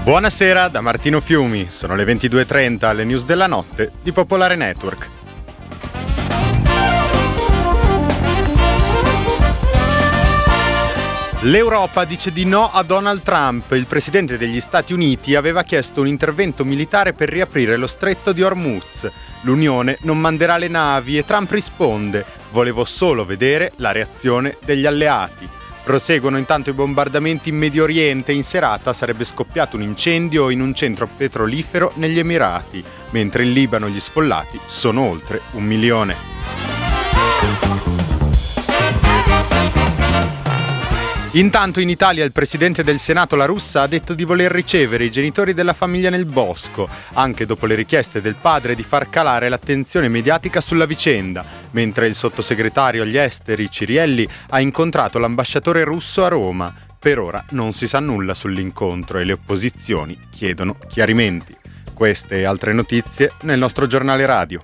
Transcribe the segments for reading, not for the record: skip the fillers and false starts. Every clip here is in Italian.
Buonasera da Martino Fiumi, sono le 22:30, le news della notte di Popolare Network. L'Europa dice di no a Donald Trump. Il presidente degli Stati Uniti aveva chiesto un intervento militare per riaprire lo stretto di Hormuz. L'Unione non manderà le navi e Trump risponde: volevo solo vedere la reazione degli alleati. Proseguono intanto i bombardamenti in Medio Oriente. In serata sarebbe scoppiato un incendio in un centro petrolifero negli Emirati, mentre in Libano gli sfollati sono oltre 1 milione. Intanto in Italia il presidente del Senato La Russa ha detto di voler ricevere i genitori della famiglia nel bosco, anche dopo le richieste del padre di far calare l'attenzione mediatica sulla vicenda, mentre il sottosegretario agli esteri Cirielli ha incontrato l'ambasciatore russo a Roma. Per ora non si sa nulla sull'incontro e le opposizioni chiedono chiarimenti. Queste e altre notizie nel nostro giornale radio.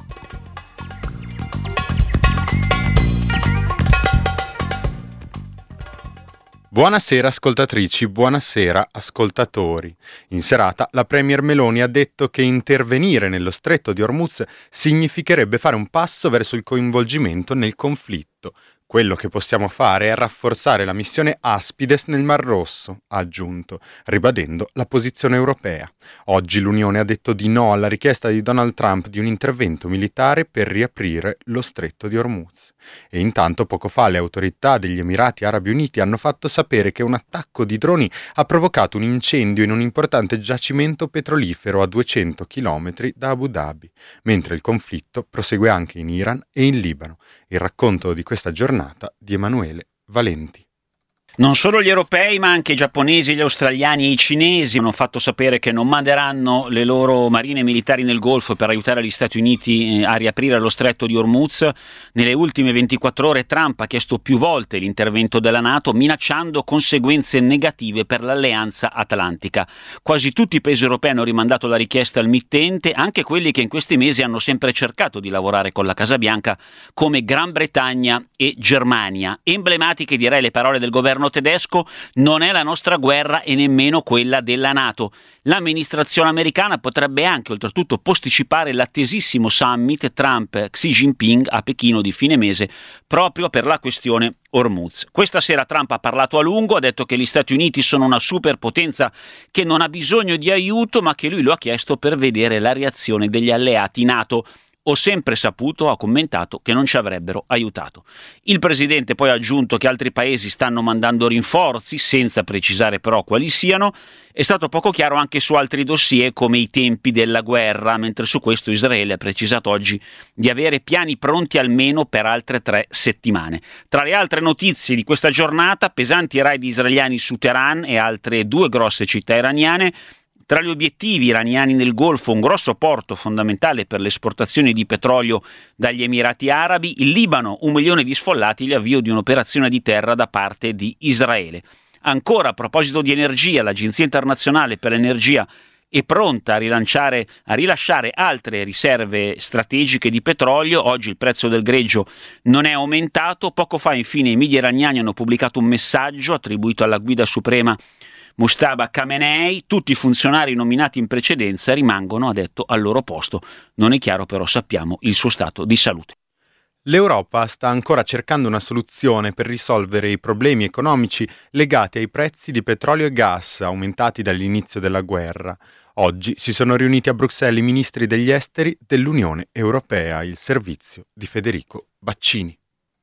Buonasera ascoltatrici, buonasera ascoltatori. In serata la Premier Meloni ha detto che intervenire nello stretto di Hormuz significherebbe fare un passo verso il coinvolgimento nel conflitto. Quello che possiamo fare è rafforzare la missione Aspides nel Mar Rosso, ha aggiunto, ribadendo la posizione europea. Oggi l'Unione ha detto di no alla richiesta di Donald Trump di un intervento militare per riaprire lo stretto di Hormuz. E intanto poco fa le autorità degli Emirati Arabi Uniti hanno fatto sapere che un attacco di droni ha provocato un incendio in un importante giacimento petrolifero a 200 km da Abu Dhabi, mentre il conflitto prosegue anche in Iran e in Libano. Il racconto di questa giornata di Emanuele Valenti. Non solo gli europei, ma anche i giapponesi, gli australiani e i cinesi hanno fatto sapere che non manderanno le loro marine militari nel Golfo per aiutare gli Stati Uniti a riaprire lo stretto di Hormuz. Nelle ultime 24 ore Trump ha chiesto più volte l'intervento della NATO, minacciando conseguenze negative per l'alleanza atlantica. Quasi tutti i paesi europei hanno rimandato la richiesta al mittente, anche quelli che in questi mesi hanno sempre cercato di lavorare con la Casa Bianca, come Gran Bretagna e Germania. Emblematiche, direi, le parole del governo tedesco: non è la nostra guerra e nemmeno quella della NATO. L'amministrazione americana potrebbe anche oltretutto posticipare l'attesissimo summit Trump-Xi Jinping a Pechino di fine mese proprio per la questione Hormuz. Questa sera Trump ha parlato a lungo, ha detto che gli Stati Uniti sono una superpotenza che non ha bisogno di aiuto, ma che lui lo ha chiesto per vedere la reazione degli alleati NATO. Ho sempre saputo, ha commentato, che non ci avrebbero aiutato. Il presidente poi ha aggiunto che altri paesi stanno mandando rinforzi, senza precisare però quali siano. È stato poco chiaro anche su altri dossier come i tempi della guerra, mentre su questo Israele ha precisato oggi di avere piani pronti almeno per altre 3 settimane. Tra le altre notizie di questa giornata, pesanti raid israeliani su Teheran e altre 2 grosse città iraniane. Tra gli obiettivi iraniani nel Golfo, un grosso porto fondamentale per le esportazioni di petrolio dagli Emirati Arabi, il Libano, 1 milione di sfollati, l'avvio di un'operazione di terra da parte di Israele. Ancora a proposito di energia, l'Agenzia internazionale per l'energia è pronta a rilasciare altre riserve strategiche di petrolio. Oggi il prezzo del greggio non è aumentato. Poco fa infine i media iraniani hanno pubblicato un messaggio attribuito alla guida suprema Mujtaba Khamenei: tutti i funzionari nominati in precedenza rimangono, ha detto, al loro posto. Non è chiaro però, sappiamo, il suo stato di salute. L'Europa sta ancora cercando una soluzione per risolvere i problemi economici legati ai prezzi di petrolio e gas aumentati dall'inizio della guerra. Oggi si sono riuniti a Bruxelles i ministri degli esteri dell'Unione Europea, il servizio di Federico Baccini.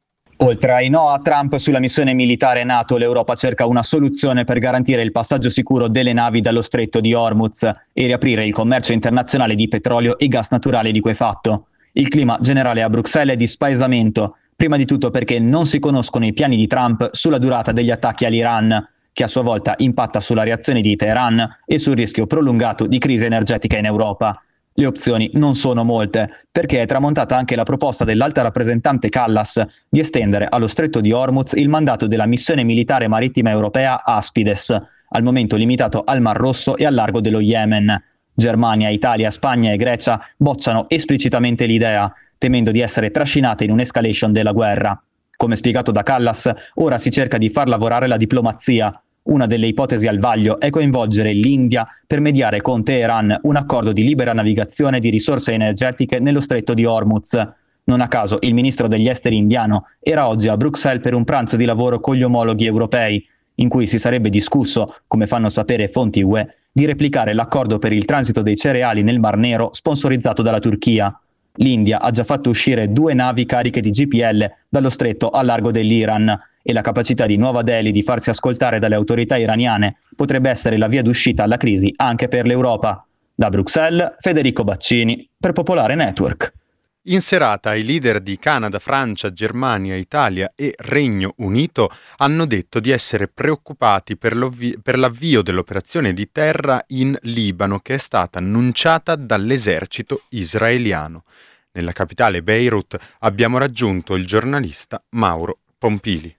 Oltre ai no a Trump sulla missione militare NATO, l'Europa cerca una soluzione per garantire il passaggio sicuro delle navi dallo stretto di Hormuz e riaprire il commercio internazionale di petrolio e gas naturale liquefatto. Il clima generale a Bruxelles è di spaesamento, prima di tutto perché non si conoscono i piani di Trump sulla durata degli attacchi all'Iran, che a sua volta impatta sulla reazione di Teheran e sul rischio prolungato di crisi energetica in Europa. Le opzioni non sono molte, perché è tramontata anche la proposta dell'alta rappresentante Kallas di estendere allo stretto di Hormuz il mandato della missione militare marittima europea Aspides, al momento limitato al Mar Rosso e al largo dello Yemen. Germania, Italia, Spagna e Grecia bocciano esplicitamente l'idea, temendo di essere trascinate in un'escalation della guerra. Come spiegato da Kallas, ora si cerca di far lavorare la diplomazia. Una delle ipotesi al vaglio è coinvolgere l'India per mediare con Teheran un accordo di libera navigazione di risorse energetiche nello stretto di Hormuz. Non a caso il ministro degli esteri indiano era oggi a Bruxelles per un pranzo di lavoro con gli omologhi europei, in cui si sarebbe discusso, come fanno sapere fonti UE, di replicare l'accordo per il transito dei cereali nel Mar Nero sponsorizzato dalla Turchia. L'India ha già fatto uscire 2 navi cariche di GPL dallo stretto a largo dell'Iran e la capacità di Nuova Delhi di farsi ascoltare dalle autorità iraniane potrebbe essere la via d'uscita alla crisi anche per l'Europa. Da Bruxelles, Federico Baccini, per Popolare Network. In serata i leader di Canada, Francia, Germania, Italia e Regno Unito hanno detto di essere preoccupati per l'avvio dell'operazione di terra in Libano che è stata annunciata dall'esercito israeliano. Nella capitale Beirut abbiamo raggiunto il giornalista Mauro Pompili.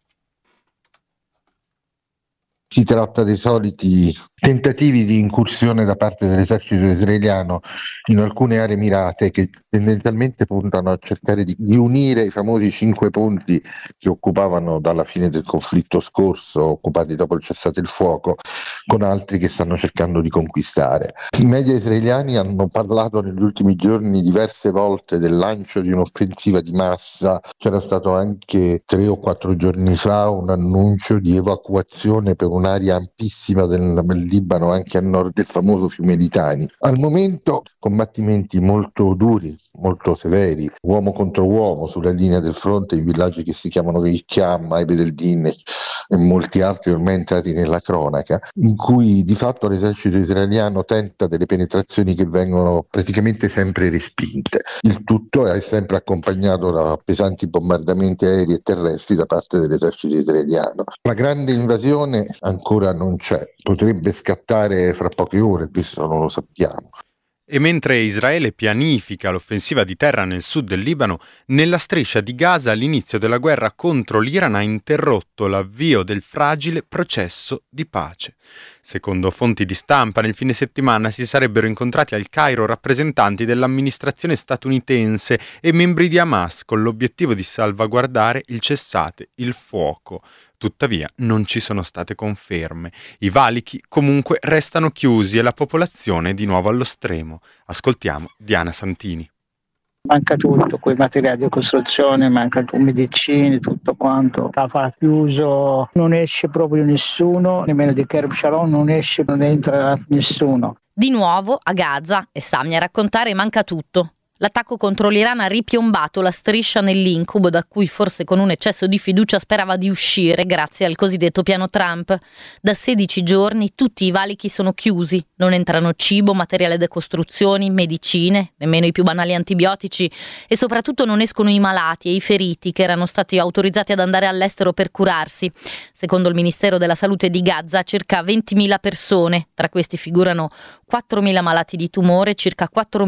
Si tratta dei soliti tentativi di incursione da parte dell'esercito israeliano in alcune aree mirate che tendenzialmente puntano a cercare di unire i famosi 5 punti che occupavano dalla fine del conflitto scorso, occupati dopo il cessate il fuoco, con altri che stanno cercando di conquistare. I media israeliani hanno parlato negli ultimi giorni diverse volte del lancio di un'offensiva di massa. C'era stato anche 3 o 4 giorni fa un annuncio di evacuazione per un'area ampissima del Libano, anche a nord del famoso fiume Litani. Al momento combattimenti molto duri, molto severi, uomo contro uomo sulla linea del fronte in villaggi che si chiamano Yicham, Aibed el-Din e molti altri ormai entrati nella cronaca, in cui di fatto l'esercito israeliano tenta delle penetrazioni che vengono praticamente sempre respinte. Il tutto è sempre accompagnato da pesanti bombardamenti aerei e terrestri da parte dell'esercito israeliano. La grande invasione ancora non c'è, potrebbe scattare fra poche ore, questo non lo sappiamo. E mentre Israele pianifica l'offensiva di terra nel sud del Libano, nella striscia di Gaza l'inizio della guerra contro l'Iran ha interrotto l'avvio del fragile processo di pace. Secondo fonti di stampa, nel fine settimana si sarebbero incontrati al Cairo rappresentanti dell'amministrazione statunitense e membri di Hamas con l'obiettivo di salvaguardare il cessate il fuoco. Tuttavia non ci sono state conferme. I valichi comunque restano chiusi e la popolazione è di nuovo allo stremo. Ascoltiamo Diana Santini. Manca tutto, quei materiali di costruzione, manca medicine, tutto quanto. Stava chiuso, non esce proprio nessuno, nemmeno di Kerem Shalom non esce, non entra nessuno. Di nuovo a Gaza, e Sammy a raccontare, manca tutto. L'attacco contro l'Iran ha ripiombato la striscia nell'incubo da cui forse con un eccesso di fiducia sperava di uscire grazie al cosiddetto piano Trump. Da 16 giorni tutti i valichi sono chiusi, non entrano cibo, materiale da costruzioni, medicine, nemmeno i più banali antibiotici e soprattutto non escono i malati e i feriti che erano stati autorizzati ad andare all'estero per curarsi. Secondo il Ministero della Salute di Gaza circa 20.000 persone, tra questi figurano 4.000 malati di tumore e circa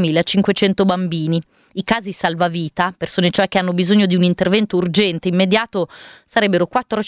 4.500 bambini. I casi salvavita, persone cioè che hanno bisogno di un intervento urgente, immediato, sarebbero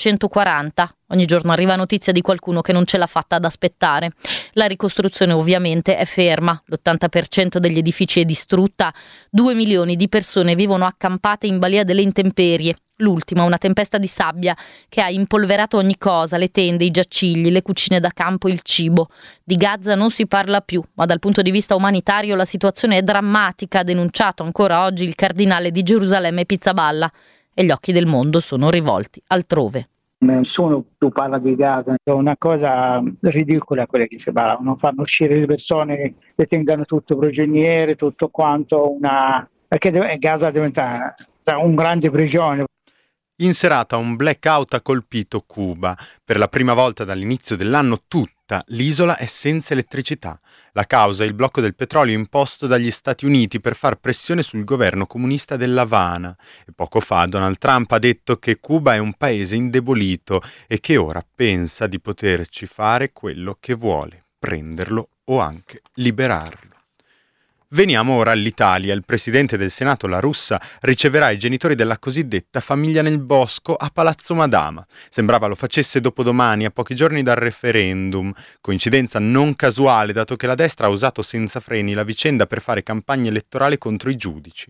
440. Ogni giorno arriva notizia di qualcuno che non ce l'ha fatta ad aspettare. La ricostruzione ovviamente è ferma, l'80% degli edifici è distrutta, 2 milioni di persone vivono accampate in balia delle intemperie. L'ultima, una tempesta di sabbia che ha impolverato ogni cosa, le tende, i giacigli, le cucine da campo, il cibo. Di Gaza non si parla più, ma dal punto di vista umanitario la situazione è drammatica, ha denunciato ancora oggi il cardinale di Gerusalemme Pizzaballa, e gli occhi del mondo sono rivolti altrove. Nessuno più parla di Gaza, è una cosa ridicola quella che si parla, fanno uscire le persone, le tengano tutto prigioniere, tutto quanto, perché Gaza diventa un grande prigione. In serata un blackout ha colpito Cuba. Per la prima volta dall'inizio dell'anno tutta l'isola è senza elettricità. La causa è il blocco del petrolio imposto dagli Stati Uniti per far pressione sul governo comunista dell'Havana. E poco fa Donald Trump ha detto che Cuba è un paese indebolito e che ora pensa di poterci fare quello che vuole, prenderlo o anche liberarlo. Veniamo ora all'Italia. Il presidente del Senato La Russa riceverà i genitori della cosiddetta famiglia nel bosco a Palazzo Madama. Sembrava lo facesse dopodomani, a pochi giorni dal referendum. Coincidenza non casuale, dato che la destra ha usato senza freni la vicenda per fare campagna elettorale contro i giudici.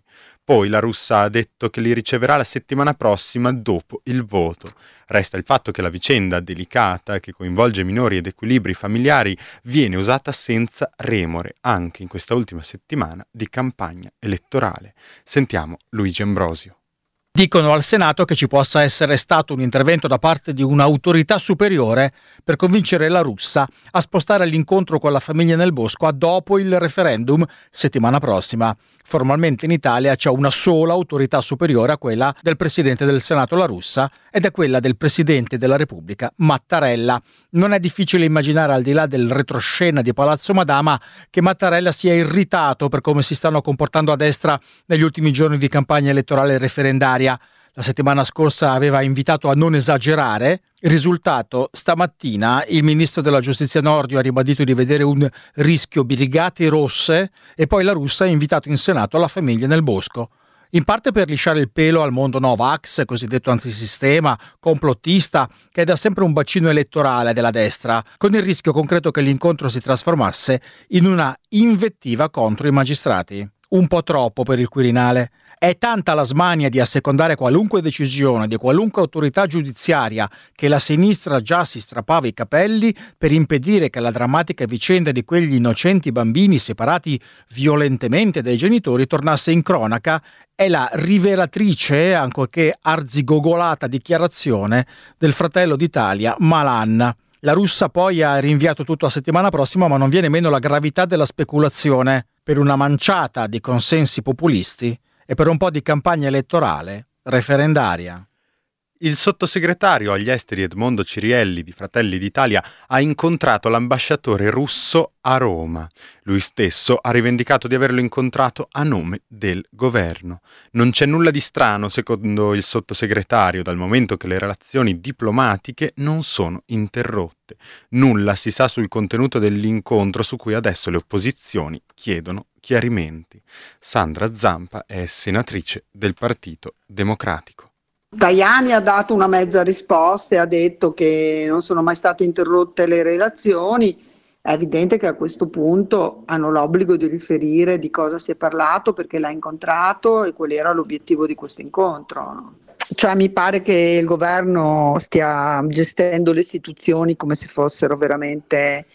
Poi la russa ha detto che li riceverà la settimana prossima dopo il voto. Resta il fatto che la vicenda delicata, che coinvolge minori ed equilibri familiari, viene usata senza remore anche in questa ultima settimana di campagna elettorale. Sentiamo Luigi Ambrosio. Dicono al Senato che ci possa essere stato un intervento da parte di un'autorità superiore per convincere la russa a spostare l'incontro con la famiglia nel bosco a dopo il referendum settimana prossima. Formalmente in Italia c'è una sola autorità superiore a quella del Presidente del Senato, la russa, ed è quella del Presidente della Repubblica, Mattarella. Non è difficile immaginare, al di là del retroscena di Palazzo Madama, che Mattarella sia irritato per come si stanno comportando a destra negli ultimi giorni di campagna elettorale referendaria. La settimana scorsa aveva invitato a non esagerare. Il risultato: stamattina il ministro della giustizia Nordio ha ribadito di vedere un rischio brigate rosse, e poi la russa ha invitato in Senato la famiglia nel bosco. In parte per lisciare il pelo al mondo Novax, cosiddetto antisistema, complottista, che è da sempre un bacino elettorale della destra, con il rischio concreto che l'incontro si trasformasse in una invettiva contro i magistrati. Un po' troppo per il Quirinale. È tanta la smania di assecondare qualunque decisione di qualunque autorità giudiziaria che la sinistra già si strappava i capelli per impedire che la drammatica vicenda di quegli innocenti bambini separati violentemente dai genitori tornasse in cronaca. È la rivelatrice, ancorché arzigogolata dichiarazione del fratello d'Italia Malan. La russa poi ha rinviato tutto a settimana prossima, ma non viene meno la gravità della speculazione per una manciata di consensi populisti e per un po' di campagna elettorale referendaria. Il sottosegretario agli esteri Edmondo Cirielli di Fratelli d'Italia ha incontrato l'ambasciatore russo a Roma. Lui stesso ha rivendicato di averlo incontrato a nome del governo. Non c'è nulla di strano, secondo il sottosegretario, dal momento che le relazioni diplomatiche non sono interrotte. Nulla si sa sul contenuto dell'incontro, su cui adesso le opposizioni chiedono chiarimenti. Sandra Zampa è senatrice del Partito Democratico. Tajani ha dato una mezza risposta e ha detto che non sono mai state interrotte le relazioni. È evidente che a questo punto hanno l'obbligo di riferire di cosa si è parlato, perché l'ha incontrato e qual era l'obiettivo di questo incontro. Cioè, mi pare che il governo stia gestendo le istituzioni come se fossero veramente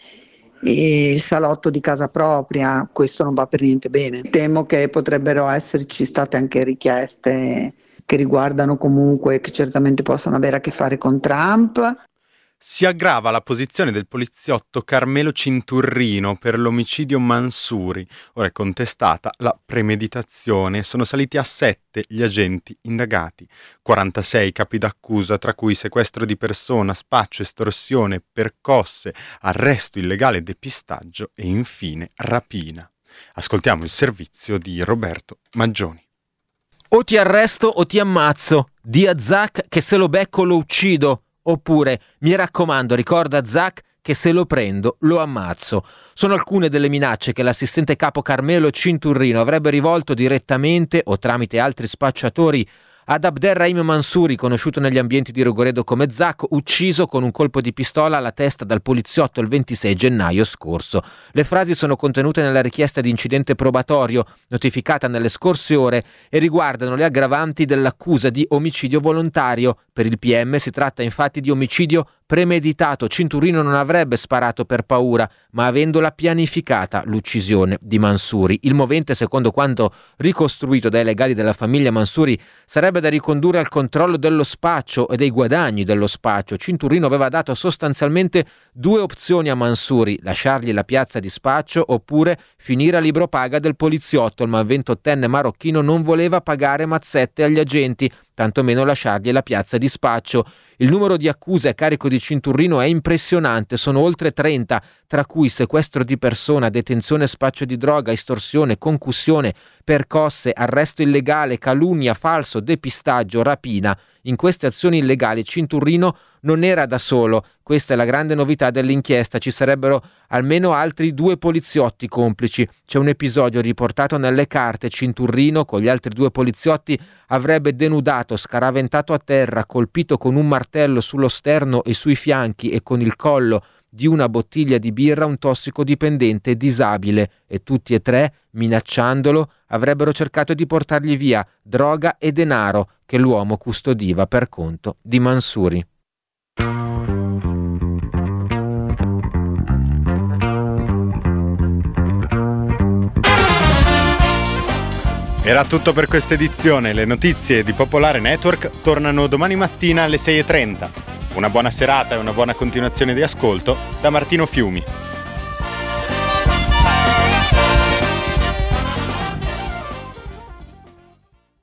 il salotto di casa propria. Questo non va per niente bene. Temo che potrebbero esserci state anche richieste che riguardano comunque, che certamente possono avere a che fare con Trump. Si aggrava la posizione del poliziotto Carmelo Cinturrino per l'omicidio Mansouri. Ora è contestata la premeditazione. Sono saliti a 7 gli agenti indagati. 46 capi d'accusa, tra cui sequestro di persona, spaccio, estorsione, percosse, arresto illegale e depistaggio e infine rapina. Ascoltiamo il servizio di Roberto Maggioni. O ti arresto o ti ammazzo. Di a Zac che se lo becco lo uccido. Oppure, mi raccomando, ricorda Zac che se lo prendo lo ammazzo. Sono alcune delle minacce che l'assistente capo Carmelo Cinturrino avrebbe rivolto direttamente o tramite altri spacciatori ad Abderrahim Mansouri, conosciuto negli ambienti di Rogoredo come Zac, ucciso con un colpo di pistola alla testa dal poliziotto il 26 gennaio scorso. Le frasi sono contenute nella richiesta di incidente probatorio, notificata nelle scorse ore, e riguardano le aggravanti dell'accusa di omicidio volontario. Per il PM si tratta infatti di omicidio premeditato. Cinturino non avrebbe sparato per paura, ma avendola pianificata l'uccisione di Mansouri. Il movente, secondo quanto ricostruito dai legali della famiglia Mansouri, sarebbe da ricondurre al controllo dello spaccio e dei guadagni dello spaccio. Cinturino aveva dato sostanzialmente 2 opzioni a Mansouri: lasciargli la piazza di spaccio oppure finire a libro paga del poliziotto. Il 28enne marocchino non voleva pagare mazzette agli agenti, tantomeno lasciargli la piazza di spaccio. Il numero di accuse a carico di Cinturino è impressionante, sono oltre 30, tra cui sequestro di persona, detenzione e spaccio di droga, estorsione, concussione, percosse, arresto illegale, calunnia, falso, depistaggio, rapina. In queste azioni illegali Cinturino non era da solo. Questa è la grande novità dell'inchiesta. Ci sarebbero almeno altri 2 poliziotti complici. C'è un episodio riportato nelle carte. Cinturino, con gli altri 2 poliziotti, avrebbe denudato, scaraventato a terra, colpito con un martello sullo sterno e sui fianchi e con il collo di una bottiglia di birra un tossicodipendente disabile e tutti e tre, minacciandolo, avrebbero cercato di portargli via droga e denaro che l'uomo custodiva per conto di Mansouri. Era tutto per questa edizione. Le notizie di Popolare Network tornano domani mattina alle 6:30. Una buona serata e una buona continuazione di ascolto da Martino Fiumi.